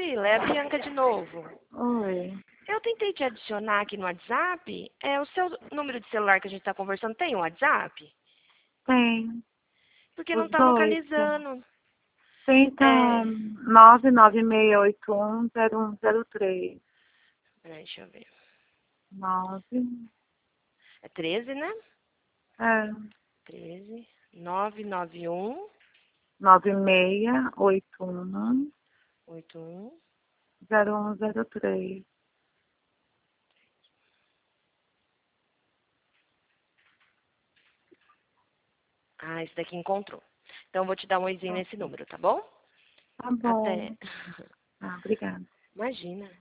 Priscila, é a Bianca de novo. Oi. Eu tentei te adicionar aqui no WhatsApp. O seu número de celular que a gente está conversando tem um WhatsApp? Tem. Porque não Os está dois. localizando. Tenta É, 996810103. peraí, deixa eu ver. 9. É 13, né? É. 13, 991 9681 81. 0103. Ah, esse daqui encontrou. Então, eu vou te dar um oizinho nesse número, tá bom? Tá bom. Até. Obrigada. Imagina.